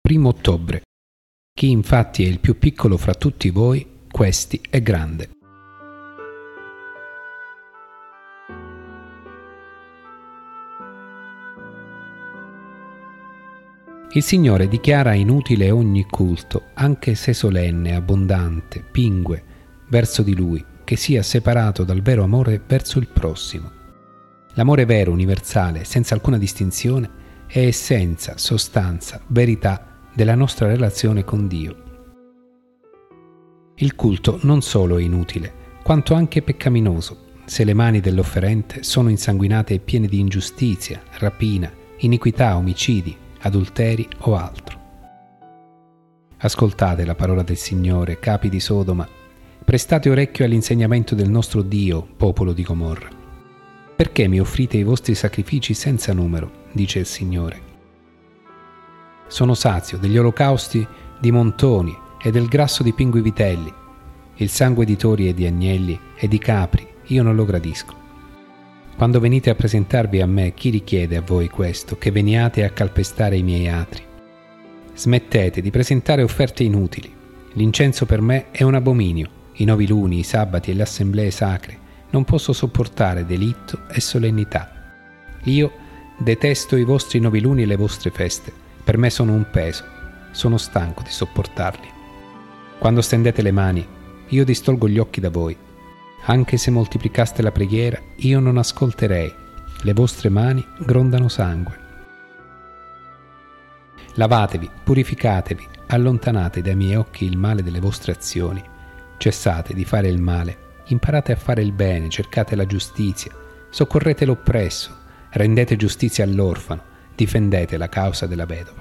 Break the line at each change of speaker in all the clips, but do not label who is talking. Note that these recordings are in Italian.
1 ottobre. Chi infatti è il più piccolo fra tutti voi, questi è grande. Il Signore dichiara inutile ogni culto, anche se solenne, abbondante, pingue, verso di Lui, che sia separato dal vero amore verso il prossimo. L'amore vero, universale, senza alcuna distinzione, è essenza, sostanza, verità della nostra relazione con Dio. Il culto non solo è inutile, quanto anche peccaminoso, se le mani dell'offerente sono insanguinate e piene di ingiustizia, rapina, iniquità, omicidi, adulteri o altro. Ascoltate la parola del Signore, capi di Sodoma, prestate orecchio all'insegnamento del nostro Dio, popolo di Gomorra. Perché mi offrite i vostri sacrifici senza numero, dice il Signore. Sono sazio degli olocausti di montoni e del grasso di pingue vitelli. Il sangue di tori e di agnelli e di capri io non lo gradisco. Quando venite a presentarvi a me, chi richiede a voi questo, che veniate a calpestare i miei atri? Smettete di presentare offerte inutili. L'incenso per me è un abominio. I noviluni, i sabati e le assemblee sacre. Non posso sopportare delitto e solennità. Io detesto i vostri noviluni e le vostre feste. Per me sono un peso. Sono stanco di sopportarli. Quando stendete le mani, io distolgo gli occhi da voi. Anche se moltiplicaste la preghiera, io non ascolterei. Le vostre mani grondano sangue. Lavatevi, purificatevi, allontanate dai miei occhi il male delle vostre azioni. Cessate di fare il male, imparate a fare il bene, cercate la giustizia, soccorrete l'oppresso, rendete giustizia all'orfano, difendete la causa della vedova.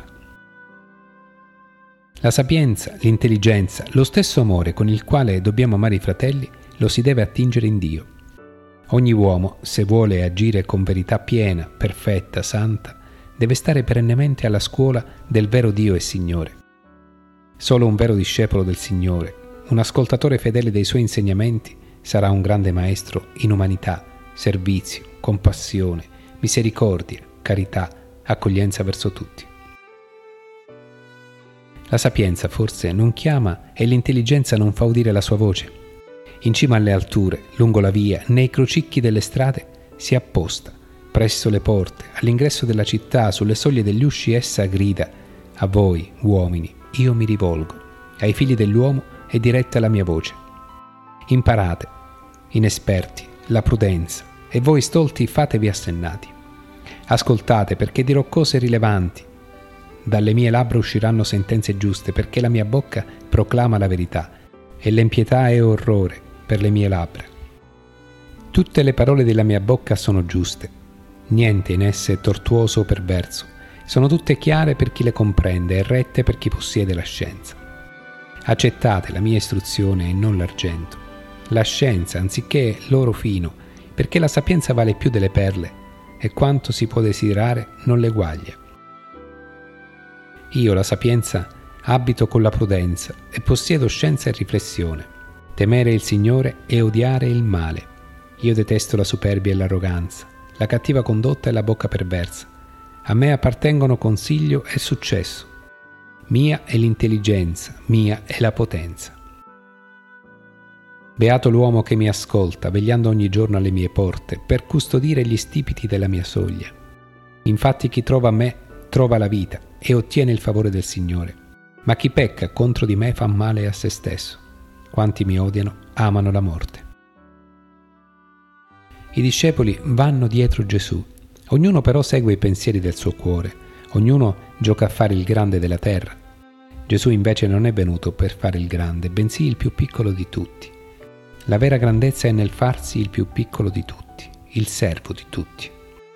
La sapienza, l'intelligenza, lo stesso amore con il quale dobbiamo amare i fratelli, lo si deve attingere in Dio. Ogni uomo, se vuole agire con verità piena, perfetta, santa, deve stare perennemente alla scuola del vero Dio e Signore. Solo un vero discepolo del Signore, un ascoltatore fedele dei suoi insegnamenti, sarà un grande maestro in umanità, servizio, compassione, misericordia, carità, accoglienza verso tutti. La sapienza forse non chiama e l'intelligenza non fa udire la sua voce. In cima alle alture, lungo la via, nei crocicchi delle strade, si apposta, presso le porte, all'ingresso della città, sulle soglie degli usci essa grida: a voi, uomini, io mi rivolgo, ai figli dell'uomo è diretta la mia voce. Imparate, inesperti, la prudenza, e voi stolti fatevi assennati. Ascoltate, perché dirò cose rilevanti. Dalle mie labbra usciranno sentenze giuste, perché la mia bocca proclama la verità, e l'empietà è orrore per le mie labbra. Tutte le parole della mia bocca sono giuste, niente in esse è tortuoso o perverso, sono tutte chiare per chi le comprende e rette per chi possiede la scienza. Accettate la mia istruzione e non l'argento, la scienza anziché l'oro fino, perché la sapienza vale più delle perle e quanto si può desiderare non le guaglia. Io, la sapienza, abito con la prudenza e possiedo scienza e riflessione. Temere il Signore e odiare il male. Io detesto la superbia e l'arroganza, la cattiva condotta e la bocca perversa. A me appartengono consiglio e successo. Mia è l'intelligenza, mia è la potenza. Beato l'uomo che mi ascolta, vegliando ogni giorno alle mie porte, per custodire gli stipiti della mia soglia. Infatti chi trova me trova la vita e ottiene il favore del Signore. Ma chi pecca contro di me fa male a se stesso. Quanti mi odiano amano la morte. I discepoli vanno dietro Gesù. Ognuno però segue i pensieri del suo cuore. Ognuno gioca a fare il grande della terra. Gesù invece non è venuto per fare il grande, bensì il più piccolo di tutti. La vera grandezza è nel farsi il più piccolo di tutti, il servo di tutti.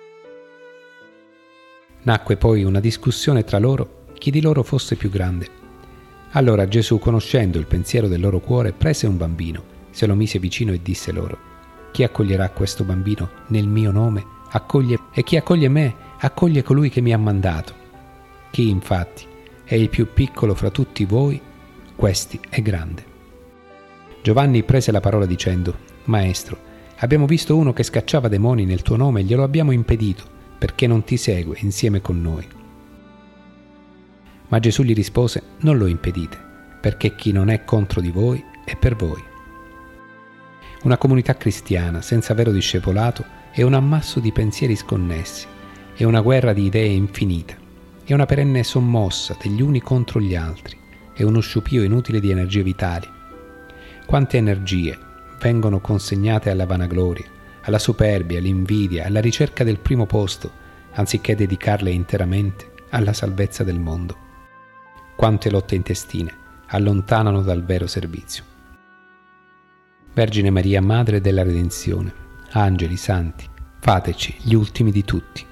Nacque poi una discussione tra loro, chi di loro fosse più grande. Allora Gesù, conoscendo il pensiero del loro cuore, prese un bambino, se lo mise vicino e disse loro: chi accoglierà questo bambino nel mio nome, accoglie, e chi accoglie me, accoglie colui che mi ha mandato. Chi infatti è il più piccolo fra tutti voi, questi è grande. Giovanni prese la parola dicendo: Maestro, abbiamo visto uno che scacciava demoni nel tuo nome e glielo abbiamo impedito, perché non ti segue insieme con noi. Ma Gesù gli rispose: non lo impedite, perché chi non è contro di voi è per voi. Una comunità cristiana senza vero discepolato è un ammasso di pensieri sconnessi, è una guerra di idee infinita, è una perenne sommossa degli uni contro gli altri, è uno sciupio inutile di energie vitali. Quante energie vengono consegnate alla vanagloria, alla superbia, all'invidia, alla ricerca del primo posto, anziché dedicarle interamente alla salvezza del mondo. Quante lotte intestine allontanano dal vero servizio. Vergine Maria, Madre della Redenzione, angeli, santi, fateci gli ultimi di tutti.